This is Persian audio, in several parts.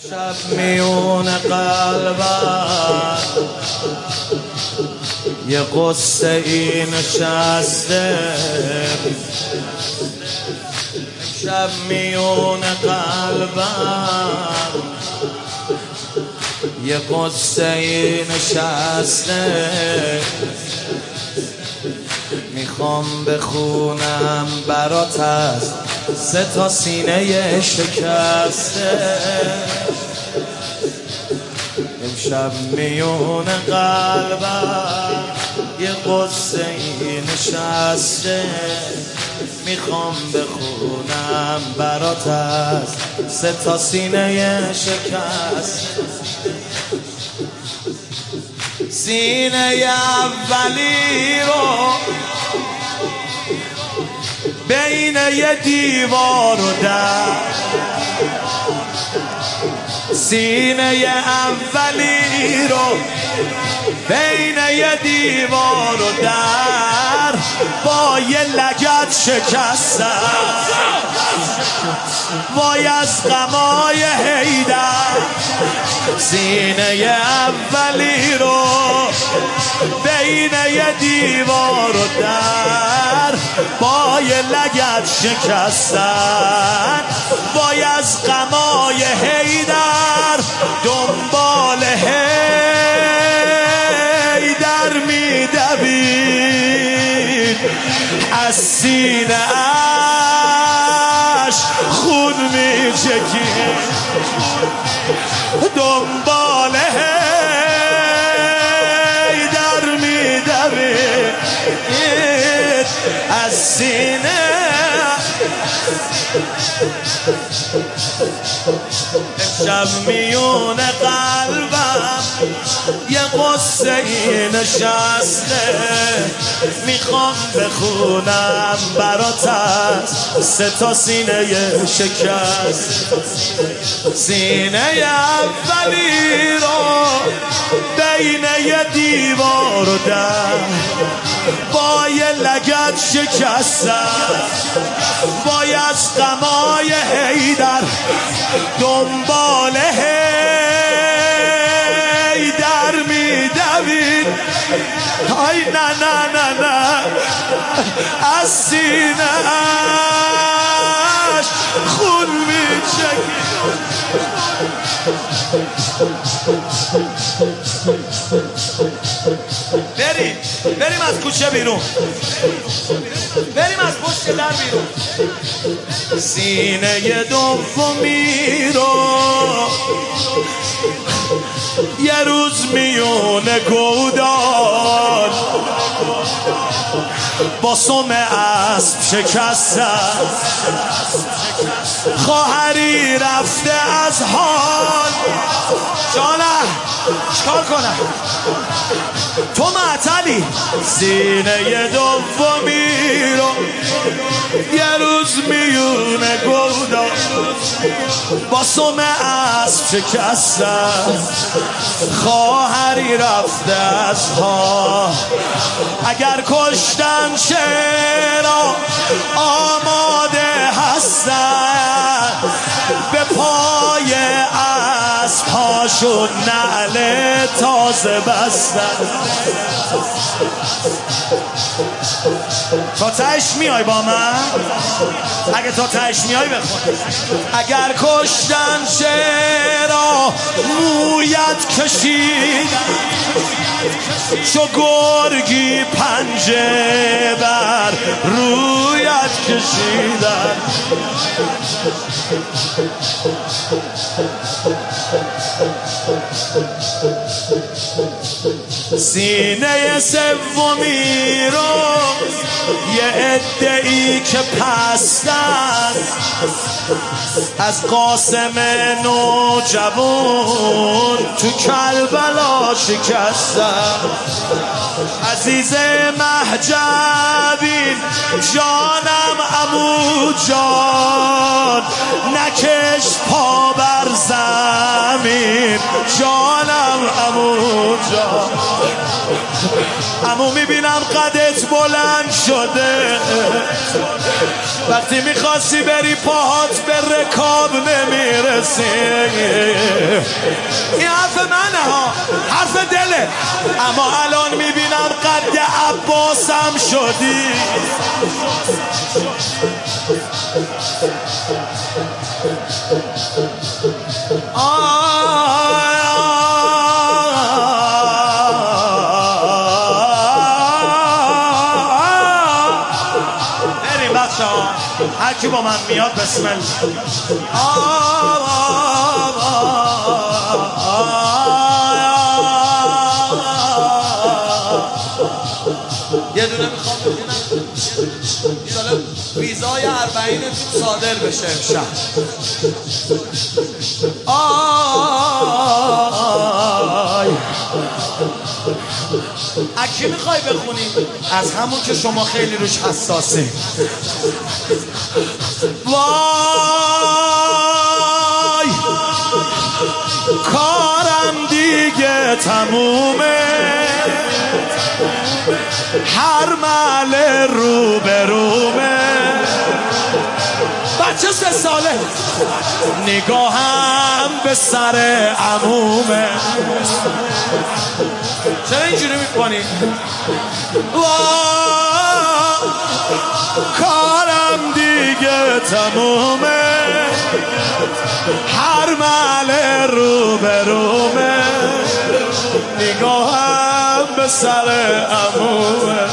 شب میون قلبم یه قصه ای نشسته، شب میون قلبم یه قصه ای نشسته، میخوام بخونم برات از 3 سینه شکسته. امشب میون قلبم یه قصه ای نشسته، میخوام بخونم برات از 3 سینه شکسته. سینه اولی رو بین یه دیوار و در، سینه اولی رو بین یه دیوار و در با یه لگد شکستم، وای از غمای حیدر. سینه اولی رو بین یه دیوار و در با یه لگد شکستن، وای از غمای حیدر. دنبال حیدر میدوید، از سینه اش خون میچکید. دنبال حیدر میدوید، از سینه. امشب میون قلبم یه قصه ای نشسته، میخوام بخونم برات از 3 سینه شکست. سینه اولی رو بین یه دیوار و در با یه لگد شکستم، وای از غمای حیدر. دنبال حیدر میدوید، آی نه نه نه نه، از سینه اش خون میچکید. بریم از کوچه بیرون، بریم از پشت در بیرون. سینه دومی رو یه روز میون گودال با سم اسب شکستم، خواهری رفته از حال. جانم چکار کنم تو معطلی؟ سینه دومی رو یه روز میون گودال با سم اسب شکستم، خواهری رفته از حال. اگر کشتن چرا آماده هستن، به پای اسب هاشون نعل تازه بستن. تا تهش میای با من؟ اگه تا تهش میای بخون. اگر کشتن چرا مویت کشید، چو گرگی پنجه بر رویت کشیدن. سینه سومی رو یه عده‌ای که پستن، از قاسم نوجوان تو کربلا شکستن. عزیز مهجبین جانم عمو جان، نکش پا بر زمین. جانم عمو جان، عمو میبینم قدت بلند شده، وقتی میخواستی بری پاهات به رکاب نمیرسی. این حرف منه ها، حرف دله. اما الان میبینم قد عباسم شدی. بریم بچه ها، هر کی با من میاد بسم الله. یه دونه میخوام ببینم ایشالا ویزای 40 صادر بشه امشب. اکی میخوای بخونی؟ از همون که شما خیلی روش حساسی. وای کارم دیگه تمومه، هر مل رو به رومه. بچه 3 ساله نگاهم به سر عمومه. چرا اینجوری میکنی؟ کارم دیگه تمومه، هر مل رو به رومه. نگاهم به سر عمومه.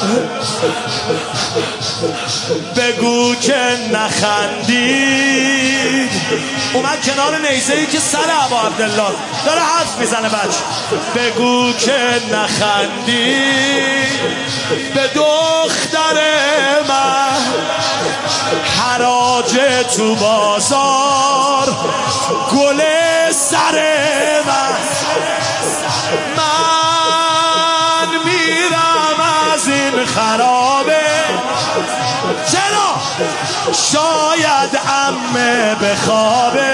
بگو که نخندید. اومد کنار نیزه‌ای که سر ابا عبدالله داره حرف میزنه. بچه بگو که نخندید به دختر من، حراج تو بازار گل سر من. من میرم از این خرابه. چرا؟ شاید عمه بخوابه.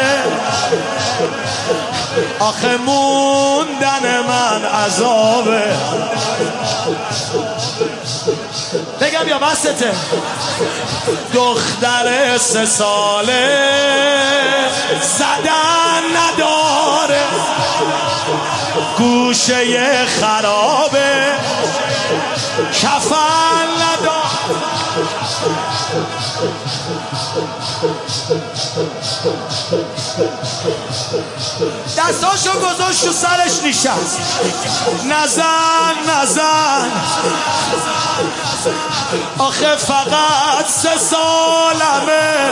آخه موندن من عذابه. بگم یا بسته؟ دختر 3 ساله زدن نداره، گوشه خرابه، کفن نداره. دستاشو گذاشت تو سرش نشست. نزن نزن آخه فقط 3 سالمه.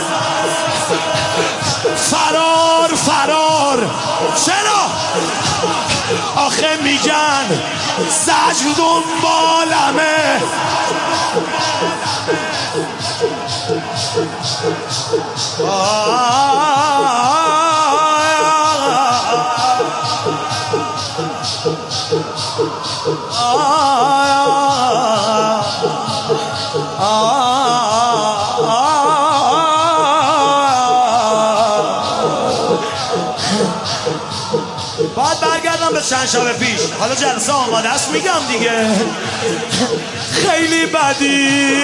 فرار فرار. چرا؟ آخه میگن زجر دنبالمه. باید برگردم به چند شب پیش. حالا جلسه آماده است میگم دیگه. خیلی بدی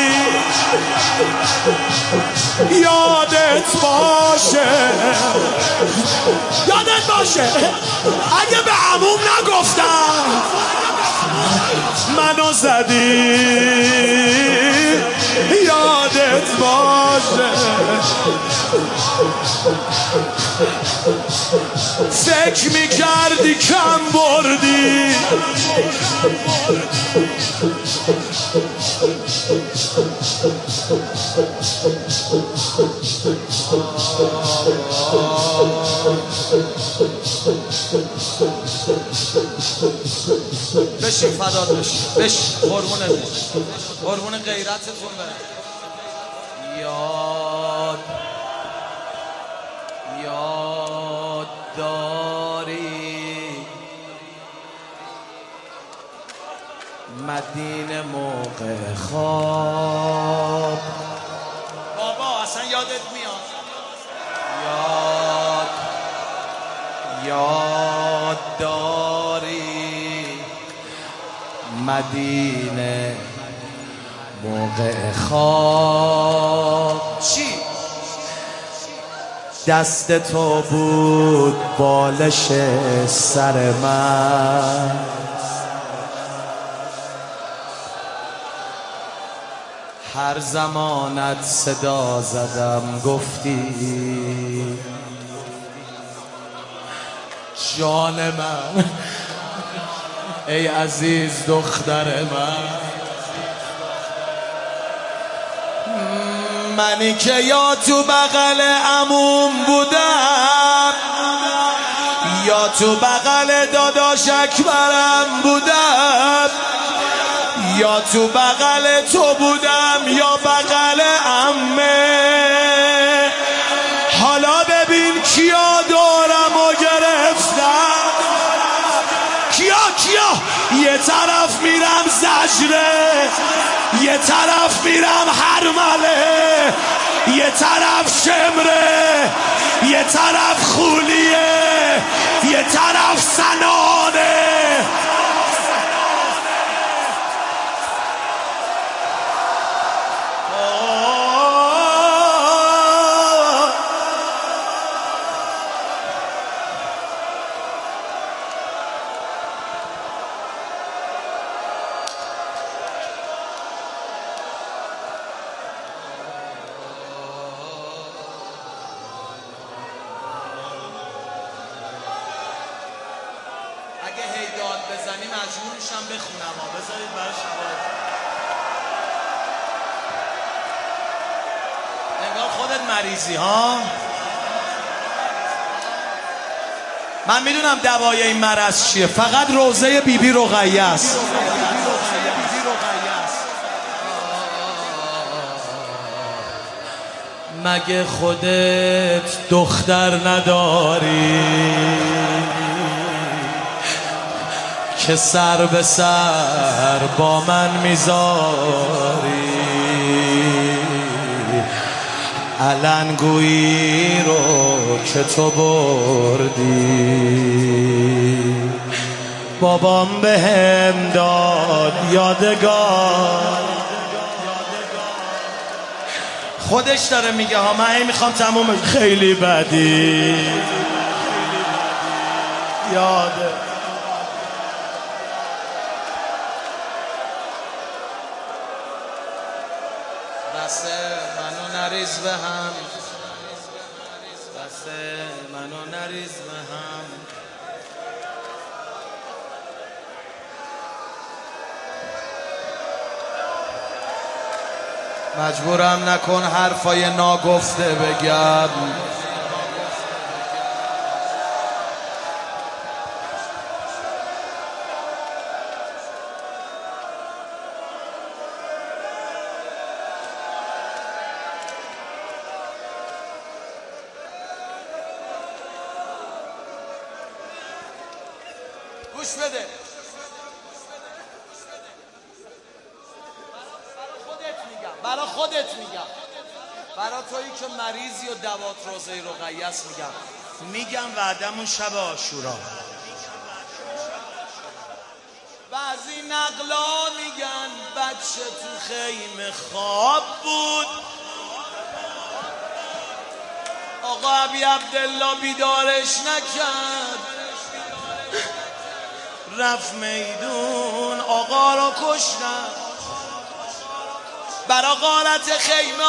یادت باشه، یادت باشه اگه به عموم نگفتم منو زدی. یادت باشه فکر میکردی کم بردی. بشین فدات بشین. بشین قربون غیرتتون برم. یاد داری مدینه موقع خواب. بابا اصلا یادت میاد. یاد داری مدینه موقع خواب. چی؟ دست تو بود بالش سر من. هر زمانت صدا زدم گفتی جان من ای عزیز دختر منی که یا تو بغل عموم بودم یا تو بغل داداش اکبرم بودم یا تو بغل تو بودم یا بغل عمه. حالا ببین کیا دورم و گرفتم، کیا یه طرف میرم زجره، یه طرف میرم هرمله، یه طرف شمره، یه طرف خولیه، یه طرف سنانه. اگه هیداد بزنی مجبور میشم بخونم ها، بذارید برای شواهد. انگار خودت مریضی ها. من میدونم دوای این مرض چیه، فقط روزه بیبی رقیه است. مگه خودت دختر نداری که سر به سر با من میذاری؟ علنگویی رو که تو بردی بابام بهم داد یادگار. خودش داره میگه ها، من میخوام تموم. خیلی بدی یاده دست منو نریز به هم، دست منو نریز به هم. مجبورم نکن حرفای ناگفته بگم. گوش بده، برا خودت میگم، برا تویی که مریضی و دوات روزه رقیه است میگم وعدمون شب عاشورا. بعضی نقلا میگن بچه تو خیمه خواب بود، آقا ابی عبدالله بیدارش نکرد، رفت میدون آقا رو کشتن. برا غارت خیمه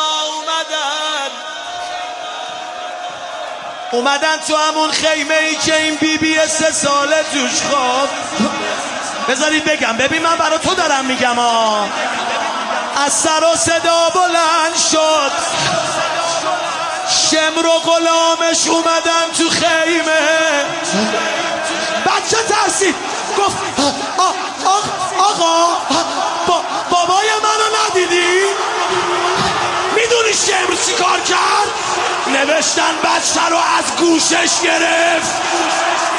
اومدن تو همون خیمه ای که این بیبی 3 ساله توش خواب. بذارید بگم، ببین من برا تو دارم میگم ها. از سر و صدا بلند شد، شمر و غلامش اومدن تو خیمه. بچه ترسید گفت آقا بابای منو ندیدی؟ میدونی شمر چی کار کرد؟ نوشتن بچه رو از گوشش گرفت.